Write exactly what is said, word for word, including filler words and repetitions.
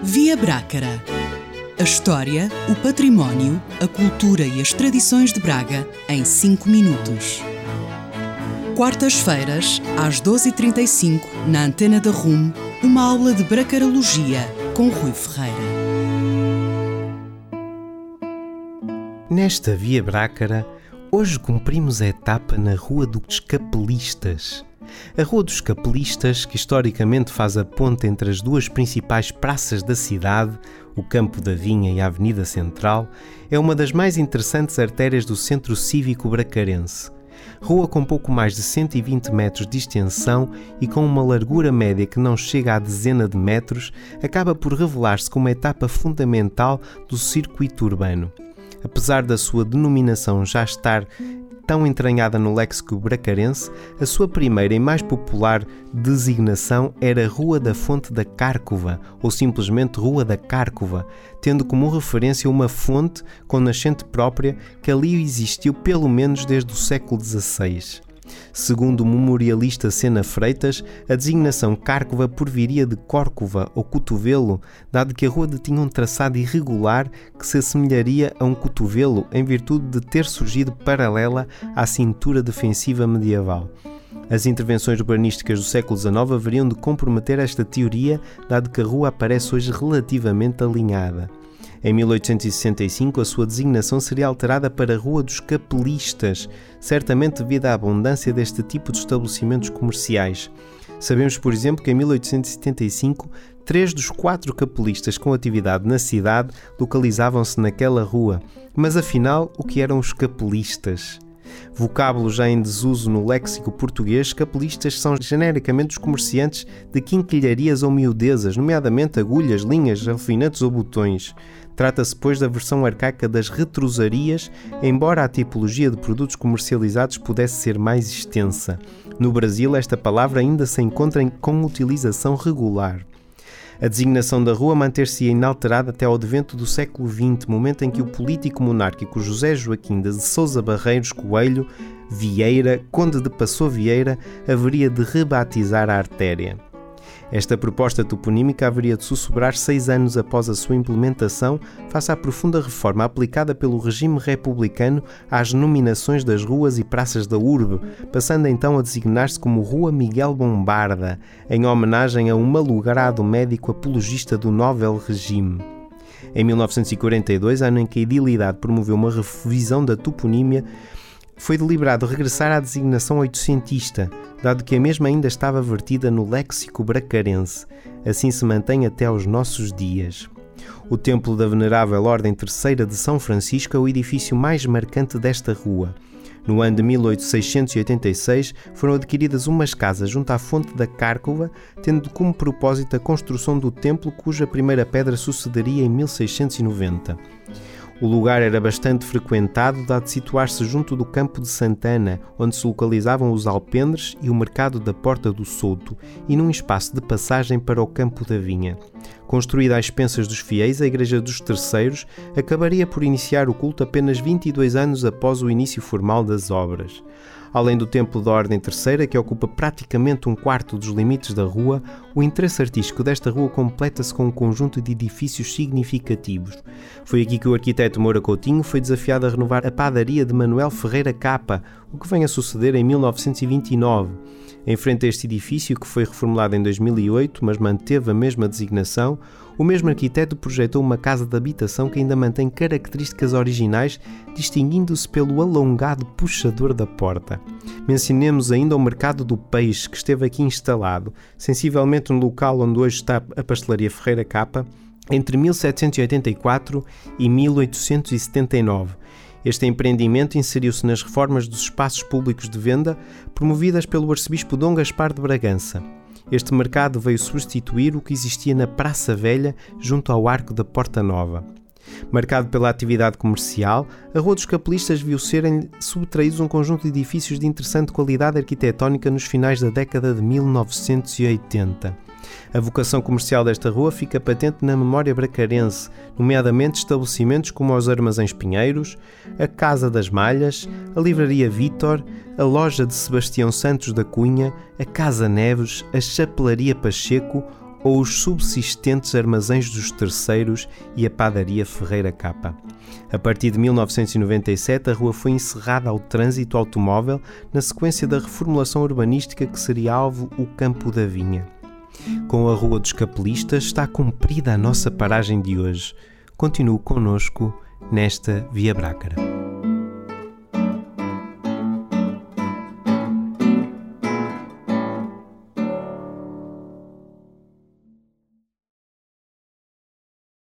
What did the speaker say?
Via Brácara. A história, o património, a cultura e as tradições de Braga em cinco minutos. Quartas-feiras, às doze e trinta e cinco, na Antena da R U M, uma aula de bracarologia com Rui Ferreira. Nesta Via Brácara, hoje cumprimos a etapa na Rua dos Capelistas. A Rua dos Capelistas, que historicamente faz a ponte entre as duas principais praças da cidade, o Campo da Vinha e a Avenida Central, é uma das mais interessantes artérias do centro cívico bracarense. Rua com pouco mais de cento e vinte metros de extensão e com uma largura média que não chega à dezena de metros, acaba por revelar-se como uma etapa fundamental do circuito urbano. Apesar da sua denominação já estar tão entranhada no léxico bracarense, a sua primeira e mais popular designação era Rua da Fonte da Cárcova, ou simplesmente Rua da Cárcova, tendo como referência uma fonte com nascente própria que ali existiu pelo menos desde o século dezasseis. Segundo o memorialista Sena Freitas, a designação Cárcova porviria de córcova ou cotovelo, dado que a rua tinha um traçado irregular que se assemelharia a um cotovelo em virtude de ter surgido paralela à cintura defensiva medieval. As intervenções urbanísticas do século dezenove haveriam de comprometer esta teoria, dado que a rua aparece hoje relativamente alinhada. Em mil oitocentos e sessenta e cinco, a sua designação seria alterada para Rua dos Capelistas, certamente devido à abundância deste tipo de estabelecimentos comerciais. Sabemos, por exemplo, que em mil oitocentos e setenta e cinco, três dos quatro capelistas com atividade na cidade localizavam-se naquela rua. Mas afinal, o que eram os capelistas? Vocábulo já em desuso no léxico português, capelistas são genericamente os comerciantes de quinquilharias ou miudezas, nomeadamente agulhas, linhas, alfinetes ou botões. Trata-se, pois, da versão arcaica das retrosarias, embora a tipologia de produtos comercializados pudesse ser mais extensa. No Brasil, esta palavra ainda se encontra com utilização regular. A designação da rua manter-se inalterada até ao advento do século vinte, momento em que o político monárquico José Joaquim de Sousa Barreiros Coelho Vieira, conde de Passou Vieira, haveria de rebatizar a artéria. Esta proposta toponímica haveria de sussurrar seis anos após a sua implementação, face à profunda reforma aplicada pelo regime republicano às nominações das ruas e praças da urbe, passando então a designar-se como Rua Miguel Bombarda, em homenagem a um malogrado médico apologista do novel regime. Em mil novecentos e quarenta e dois, ano em que a edilidade promoveu uma revisão da toponímia, foi deliberado regressar à designação oitocentista, dado que a mesma ainda estava vertida no léxico bracarense. Assim se mantém até aos nossos dias. O Templo da Venerável Ordem Terceira de São Francisco é o edifício mais marcante desta rua. No ano de mil seiscentos e oitenta e seis foram adquiridas umas casas junto à Fonte da Cárcova, tendo como propósito a construção do templo, cuja primeira pedra sucederia em mil seiscentos e noventa. O lugar era bastante frequentado, dado situar-se junto do Campo de Santana, onde se localizavam os alpendres e o mercado da Porta do Souto, e num espaço de passagem para o Campo da Vinha. Construída às expensas dos fiéis, a Igreja dos Terceiros acabaria por iniciar o culto apenas vinte e dois anos após o início formal das obras. Além do Templo da Ordem Terceira, que ocupa praticamente um quarto dos limites da rua, o interesse artístico desta rua completa-se com um conjunto de edifícios significativos. Foi aqui que o arquiteto Moura Coutinho foi desafiado a renovar a padaria de Manuel Ferreira Capa, o que vem a suceder em mil novecentos e vinte e nove. Em frente a este edifício, que foi reformulado em dois mil e oito, mas manteve a mesma designação, o mesmo arquiteto projetou uma casa de habitação que ainda mantém características originais, distinguindo-se pelo alongado puxador da porta. Mencionemos ainda o Mercado do Peixe, que esteve aqui instalado, sensivelmente no local onde hoje está a Pastelaria Ferreira Capa, entre mil setecentos e oitenta e quatro e mil oitocentos e setenta e nove. Este empreendimento inseriu-se nas reformas dos espaços públicos de venda promovidas pelo arcebispo Dom Gaspar de Bragança. Este mercado veio substituir o que existia na Praça Velha, junto ao Arco da Porta Nova. Marcado pela atividade comercial, a Rua dos Capelistas viu serem subtraídos um conjunto de edifícios de interessante qualidade arquitetónica nos finais da década de mil novecentos e oitenta. A vocação comercial desta rua fica patente na memória bracarense, nomeadamente estabelecimentos como os Armazéns Pinheiros, a Casa das Malhas, a Livraria Vítor, a Loja de Sebastião Santos da Cunha, a Casa Neves, a Chapelaria Pacheco ou os subsistentes armazéns dos terceiros e a padaria Ferreira Capa. A partir de mil novecentos e noventa e sete, a rua foi encerrada ao trânsito automóvel na sequência da reformulação urbanística que seria alvo o Campo da Vinha. Com a Rua dos Capelistas está cumprida a nossa paragem de hoje. Continue connosco nesta Via Brácara.